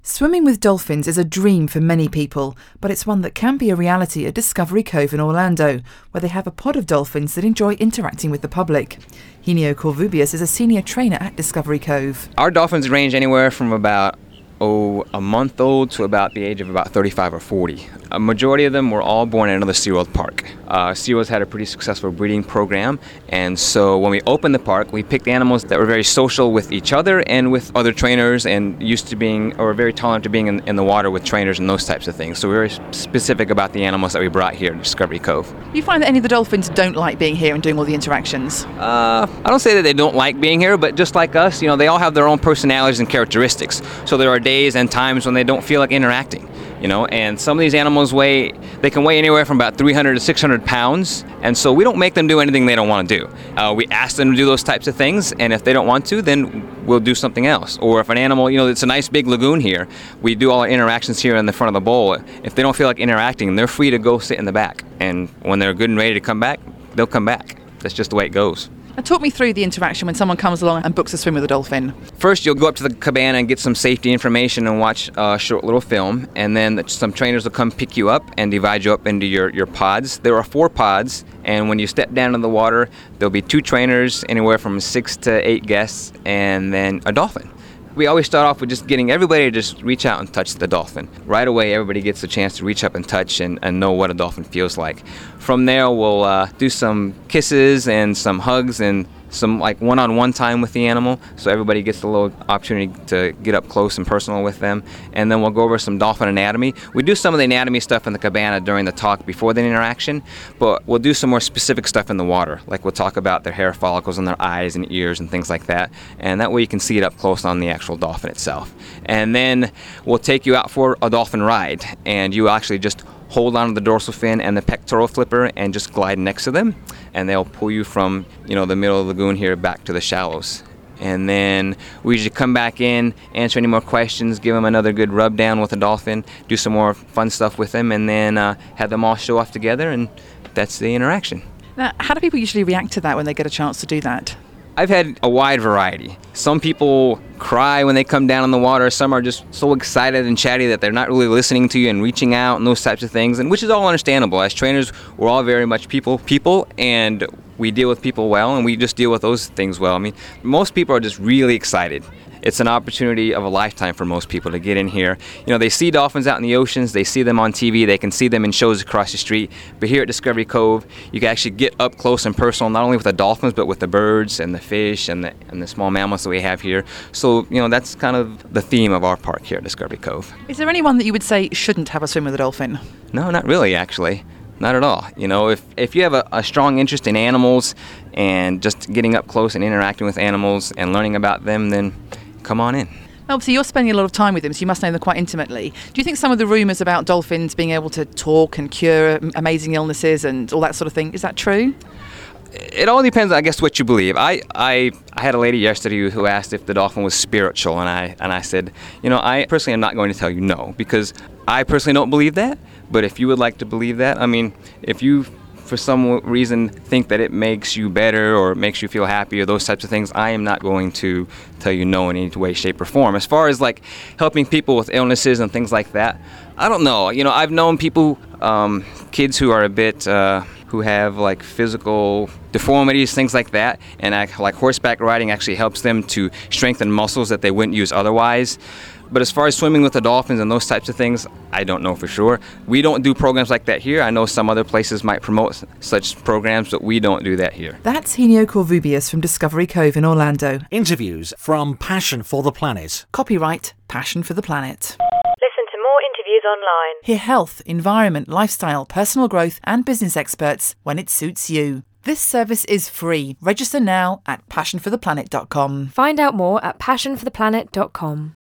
Swimming with dolphins is a dream for many people, but it's one that can be a reality at Discovery Cove in Orlando, where they have a pod of dolphins that enjoy interacting with the public. Henio Corvubius is a senior trainer at Discovery Cove. Our dolphins range anywhere from about a month old to about the age of about 35 or 40. A majority of them were all born at another SeaWorld park. SeaWorld's had a pretty successful breeding program, and so when we opened the park, we picked animals that were very social with each other and with other trainers, and used to being, or very tolerant to being in the water with trainers and those types of things. So we're very specific about the animals that we brought here to Discovery Cove. Do you find that any of the dolphins don't like being here and doing all the interactions? I don't say that they don't like being here, but just like us, they all have their own personalities and characteristics. So there are days and times when they don't feel like interacting, and some of these animals they can weigh anywhere from about 300 to 600 pounds, and so we don't make them do anything they don't want to do. We ask them to do those types of things, and if they don't want to, then we'll do something else. Or if an animal, it's a nice big lagoon here, we do all our interactions here in the front of the bowl. If they don't feel like interacting, they're free to go sit in the back, and when they're good and ready to come back, they'll come back. That's just the way it goes. Now, talk me through the interaction when someone comes along and books a swim with a dolphin. First, you'll go up to the cabana and get some safety information and watch a short little film, and then some trainers will come pick you up and divide you up into your pods. There are 4 pods, and when you step down in the water, there'll be 2 trainers, anywhere from 6 to 8 guests, and then a dolphin. We always start off with just getting everybody to just reach out and touch the dolphin. Right away, everybody gets a chance to reach up and touch and know what a dolphin feels like. From there, we'll do some kisses and some hugs and some one-on-one time with the animal, so everybody gets a little opportunity to get up close and personal with them. And then we'll go over some dolphin anatomy. We do some of the anatomy stuff in the cabana during the talk before the interaction, but we'll do some more specific stuff in the water. Like we'll talk about their hair follicles and their eyes and ears and things like that, and that way you can see it up close on the actual dolphin itself. And then we'll take you out for a dolphin ride, and you actually just hold onto the dorsal fin and the pectoral flipper and just glide next to them, and they'll pull you from the middle of the lagoon here back to the shallows. And then we usually come back in, answer any more questions, give them another good rub down with the dolphin, do some more fun stuff with them, and then have them all show off together, and that's the interaction. Now, how do people usually react to that when they get a chance to do that? I've had a wide variety. Some people cry when they come down in the water. Some are just so excited and chatty that they're not really listening to you and reaching out and those types of things, and which is all understandable. As trainers, we're all very much people, and we deal with people well, and we just deal with those things well. I mean, most people are just really excited. It's an opportunity of a lifetime for most people to get in here. They see dolphins out in the oceans, they see them on TV, they can see them in shows across the street. But here at Discovery Cove, you can actually get up close and personal, not only with the dolphins, but with the birds and the fish and the small mammals that we have here. So, that's kind of the theme of our park here at Discovery Cove. Is there anyone that you would say shouldn't have a swim with a dolphin? No, not really, actually. Not at all. If you have a strong interest in animals and just getting up close and interacting with animals and learning about them, then come on in. Obviously, you're spending a lot of time with them, so you must know them quite intimately. Do you think some of the rumours about dolphins being able to talk and cure amazing illnesses and all that sort of thing, is that true? It all depends, I guess, what you believe. I had a lady yesterday who asked if the dolphin was spiritual, and I said, I personally am not going to tell you no, because I personally don't believe that. But if you would like to believe that, if you for some reason think that it makes you better or makes you feel happy or those types of things, I am not going to tell you no in any way, shape, or form. As far as helping people with illnesses and things like that, I don't know. I've known people, kids who are a bit, who have physical deformities, things like that, and horseback riding actually helps them to strengthen muscles that they wouldn't use otherwise. But as far as swimming with the dolphins and those types of things, I don't know for sure. We don't do programs like that here. I know some other places might promote such programs, but we don't do that here. That's Henio Corvubius from Discovery Cove in Orlando. Interviews from Passion for the Planet. Copyright Passion for the Planet. Listen to more interviews online. Hear health, environment, lifestyle, personal growth and business experts when it suits you. This service is free. Register now at passionfortheplanet.com. Find out more at passionfortheplanet.com.